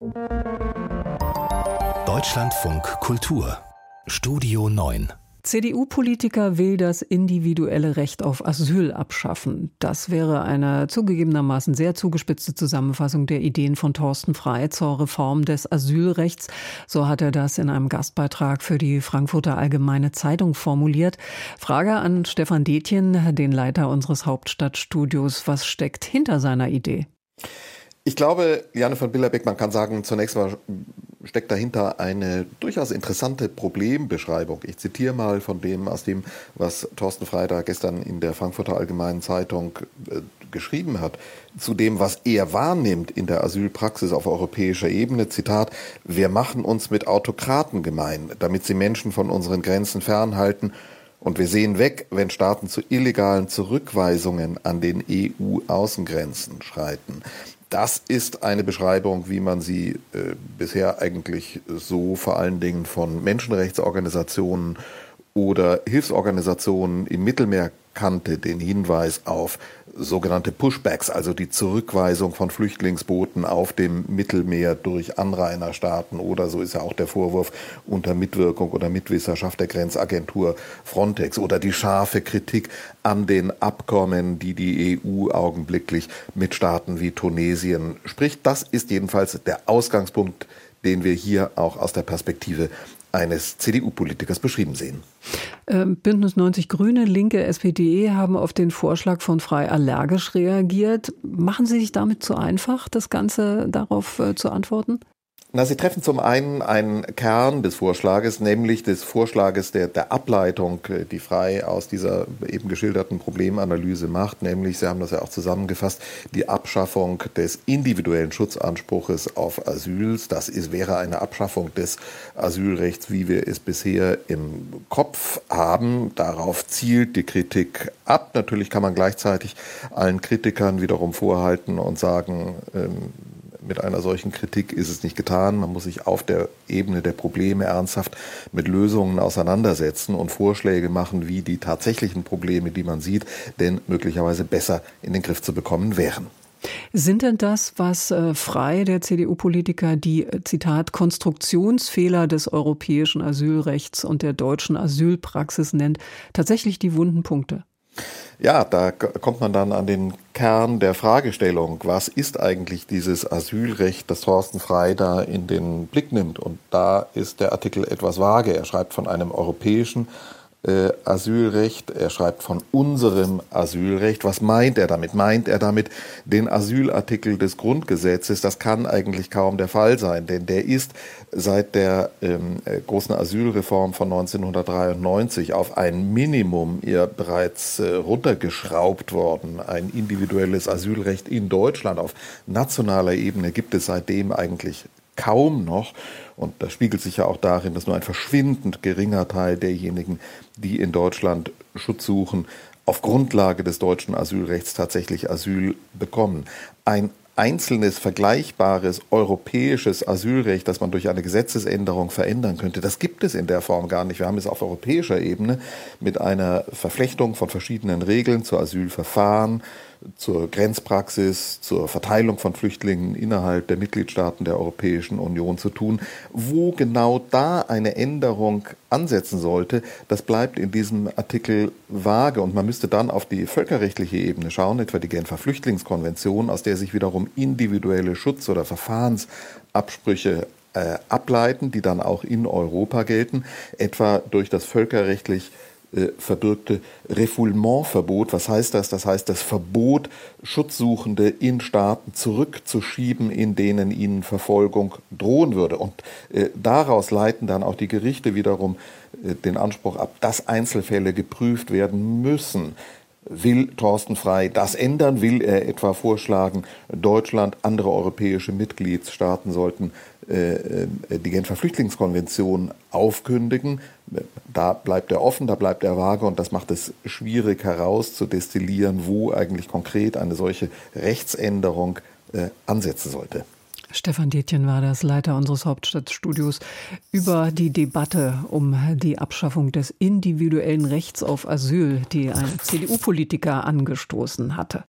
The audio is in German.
Deutschlandfunk Kultur Studio 9. CDU-Politiker will das individuelle Recht auf Asyl abschaffen. Das wäre eine zugegebenermaßen sehr zugespitzte Zusammenfassung der Ideen von Thorsten Frey zur Reform des Asylrechts. So hat er das in einem Gastbeitrag für die Frankfurter Allgemeine Zeitung formuliert. Frage an Stefan Detjen, den Leiter unseres Hauptstadtstudios. Was steckt hinter seiner Idee? Ich glaube, Liane von Billerbeck, man kann sagen, zunächst mal steckt dahinter eine durchaus interessante Problembeschreibung. Ich zitiere mal aus dem, was Thorsten Frey da gestern in der Frankfurter Allgemeinen Zeitung geschrieben hat, zu dem, was er wahrnimmt in der Asylpraxis auf europäischer Ebene. Zitat: Wir machen uns mit Autokraten gemein, damit sie Menschen von unseren Grenzen fernhalten. Und wir sehen weg, wenn Staaten zu illegalen Zurückweisungen an den EU-Außengrenzen schreiten. Das ist eine Beschreibung, wie man sie bisher eigentlich so vor allen Dingen von Menschenrechtsorganisationen oder Hilfsorganisationen im Mittelmeer kannte, den Hinweis auf sogenannte Pushbacks, also die Zurückweisung von Flüchtlingsbooten auf dem Mittelmeer durch Anrainerstaaten oder, so ist ja auch der Vorwurf, unter Mitwirkung oder Mitwisserschaft der Grenzagentur Frontex, oder die scharfe Kritik an den Abkommen, die die EU augenblicklich mit Staaten wie Tunesien spricht. Das ist jedenfalls der Ausgangspunkt, den wir hier auch aus der Perspektive eines CDU-Politikers beschrieben sehen. Bündnis 90 Grüne, Linke, SPD haben auf den Vorschlag von Frey allergisch reagiert. Machen Sie sich damit zu einfach, das Ganze darauf zu antworten? Na, Sie treffen zum einen einen Kern des Vorschlages, nämlich des Vorschlages der Ableitung, die Frey aus dieser eben geschilderten Problemanalyse macht, nämlich, Sie haben das ja auch zusammengefasst, die Abschaffung des individuellen Schutzanspruches auf Asyl. Wäre eine Abschaffung des Asylrechts, wie wir es bisher im Kopf haben. Darauf zielt die Kritik ab. Natürlich kann man gleichzeitig allen Kritikern wiederum vorhalten und sagen, mit einer solchen Kritik ist es nicht getan. Man muss sich auf der Ebene der Probleme ernsthaft mit Lösungen auseinandersetzen und Vorschläge machen, wie die tatsächlichen Probleme, die man sieht, denn möglicherweise besser in den Griff zu bekommen wären. Sind denn das, was Frey, der CDU-Politiker, die, Zitat, Konstruktionsfehler des europäischen Asylrechts und der deutschen Asylpraxis nennt, tatsächlich die wunden Punkte? Ja, da kommt man dann an den Kern der Fragestellung. Was ist eigentlich dieses Asylrecht, das Thorsten Frey da in den Blick nimmt? Und da ist der Artikel etwas vage. Er schreibt von einem europäischen Asylrecht, er schreibt von unserem Asylrecht. Was meint er damit? Meint er damit den Asylartikel des Grundgesetzes? Das kann eigentlich kaum der Fall sein, denn der ist seit der großen Asylreform von 1993 auf ein Minimum bereits runtergeschraubt worden. Ein individuelles Asylrecht in Deutschland auf nationaler Ebene gibt es seitdem eigentlich kaum noch. Und das spiegelt sich ja auch darin, dass nur ein verschwindend geringer Teil derjenigen, die in Deutschland Schutz suchen, auf Grundlage des deutschen Asylrechts tatsächlich Asyl bekommen. Ein einzelnes, vergleichbares europäisches Asylrecht, das man durch eine Gesetzesänderung verändern könnte, das gibt es in der Form gar nicht. Wir haben es auf europäischer Ebene mit einer Verflechtung von verschiedenen Regeln zu Asylverfahren, zur Grenzpraxis, zur Verteilung von Flüchtlingen innerhalb der Mitgliedstaaten der Europäischen Union zu tun. Wo genau da eine Änderung ansetzen sollte, das bleibt in diesem Artikel vage. Und man müsste dann auf die völkerrechtliche Ebene schauen, etwa die Genfer Flüchtlingskonvention, aus der sich wiederum individuelle Schutz- oder Verfahrensabsprüche ableiten, die dann auch in Europa gelten, etwa durch das völkerrechtlich verbürgte Refoulementverbot. Was heißt das? Das heißt, das Verbot, Schutzsuchende in Staaten zurückzuschieben, in denen ihnen Verfolgung drohen würde. Und daraus leiten dann auch die Gerichte wiederum den Anspruch ab, dass Einzelfälle geprüft werden müssen. Will Thorsten Frey das ändern? Will er etwa vorschlagen, Deutschland, andere europäische Mitgliedstaaten sollten die Genfer Flüchtlingskonvention aufkündigen? Da bleibt er offen, da bleibt er vage und das macht es schwierig herauszudestillieren, wo eigentlich konkret eine solche Rechtsänderung ansetzen sollte. Stefan Detjen war das, Leiter unseres Hauptstadtstudios, über die Debatte um die Abschaffung des individuellen Rechts auf Asyl, die ein CDU-Politiker angestoßen hatte.